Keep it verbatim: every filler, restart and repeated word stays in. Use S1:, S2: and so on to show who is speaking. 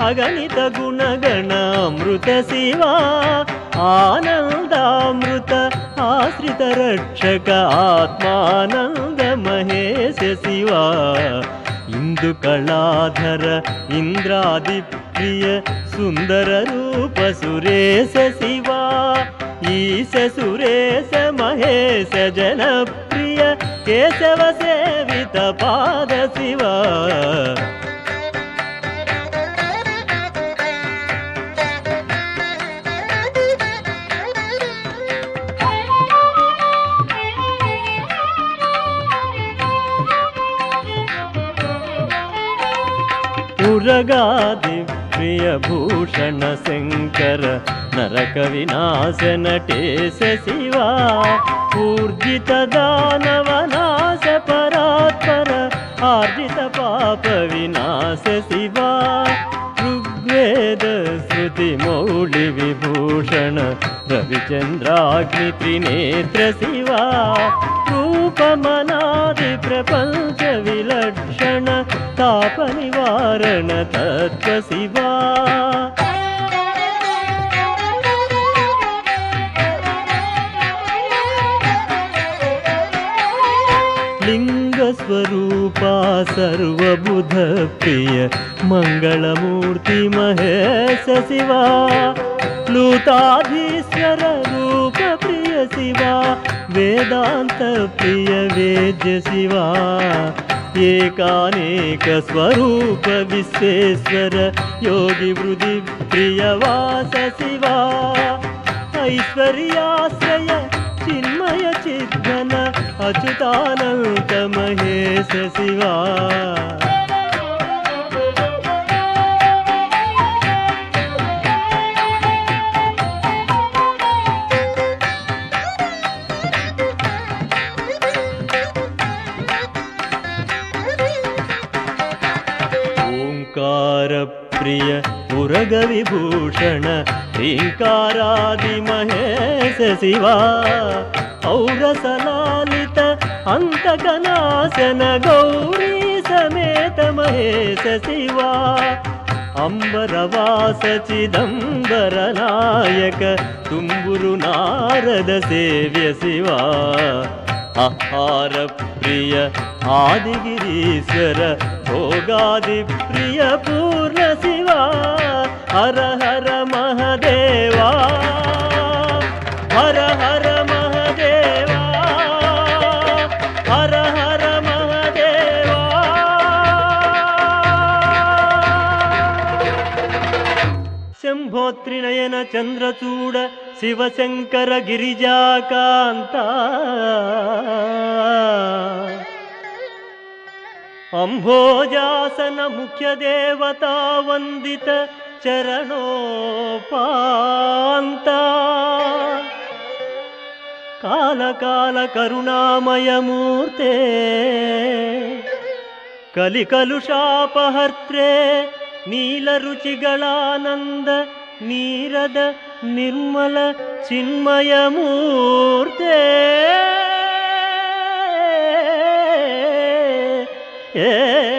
S1: ಅಗಣಿತ ಗುಣಗಣ ಅಮೃತ ಶಿವ ಆನಂದಾಮೃತ ಆಶ್ರಿತ ರಕ್ಷಕ ಆತ್ಮಾನಂದ ಮಹೇಶ ಶಿವ ಇಂದು ಕಳಾಧರ ಇಂದ್ರಾದಿ ಪ್ರಿಯ ಸುಂದರ ರೂಪ ಸುರೇಶ ಶಿವ ಈಶ ಸುರೇಶ ಮಹೇಶ ಜನಪ್ರಿಯ ಕೇಶವ ಸೇವಿತ ಪಾದ ಶಿವ ಉರಗಾದಿ ಪ್ರಿಯ ಭೂಷಣ ಶಂಕರ ನರಕ ವಿನಾಶ ನಟೇಶ ಶಿವ ಊರ್ಜಿತ ದಾನವ ನಾಶ ಪರಾತ್ಪರ ಆರ್ಜಿತ ಪಾಪ ವಿನಾಶ ಶಿವ ಋಗ್ವೇದ ಶ್ರುತಿ ಮೌಳಿ ವಿಭೂಷಣ ರವಿಚಂದ್ರಾಗ್ನಿ ತ್ರಿನೇತ್ರ ಶಿವ ರೂಪ ಮನಾದಿ ಪ್ರಪಂಚ ವಿಲಕ್ಷಣ ತಾಪ ನಿವಾರಣ ತತ್ವ ಶಿವ ಲಿಂಗ ಸ್ವರೂಪ ಸರ್ವಬುಧ ಪ್ರಿಯ ಮಂಗಳಮೂರ್ತಿ ಮಹೇಶ ಶಿವ ಲೂತಾಧೀಶ್ವರ ರೂಪ ಪ್ರಿಯ ಶಿವ ವೇದಾಂತ ಪ್ರಿಯ ವೇದ್ಯ ಶಿವ ಏಕಾನೇಕ ಸ್ವರೂಪ ವಿಶ್ವೇಶ್ವರ ಯೋಗಿ ವೃದ್ಧಿ ಪ್ರಿಯ ವಾಸ ಶಿವ ಐಶ್ವರ್ಯಾಶ್ರಯ ಚಿನ್ಮಯ ಚಿದ್ಘನ ಅಚ್ಯುತಾನಂತ ಮಹೇಶ ಶಿವ ಓಂಕಾರ ಪ್ರಿಯ ಉರಗ ವಿಭೂಷಣ ಶ್ರೀಂಕಾರಾದಿ ಮಹೇಶ ಶಿವ ಔರಸಲಾಲಿತ ಅಂತಕನಾಶನ ಗೌರಿ ಸಮೇತ ಮಹೇಶ ಶಿವ ಅಂಬರವಾಸ ಚಿದಂಬರ ನಾಯಕ ತುಂಬುರು ನಾರದ ಸೇವ್ಯ ಶಿವ ಆಹಾರ ಪ್ರಿಯ ಆದಿಗಿರೀಶ್ವರ ಭೋಗಾದಿ ಪ್ರಿಯ ಪೂರ್ಣ ಶಿವ ಹರ ಹರ ಮಹದೇವ ಹರ ಹರ ಮಹದೇವ ಹರ ಹರ ಮಹದೇವ ಶಂಭೋತ್ರಿನಯನ ಚಂದ್ರಚೂಡ ಶಿವಶಂಕರ ಗಿರಿಜಾಕಾಂತ ಅಂಭೋಜಾಸನ ಮುಖ್ಯ ದೇವತಾ ವಂದಿತ ಚರಣೋಪಾಂತ ಕಾಲ ಕಾಲ ಕರುಣಾಮಯ ಮೂರ್ತೆ ಕಲಿಕಲುಷಾಪಹರ್ತ್ರೇ ನೀಲ ರುಚಿಗಳಾನಂದ ನೀರದ ನಿರ್ಮಲ ಚಿನ್ಮಯ ಮೂರ್ತೆ ಏ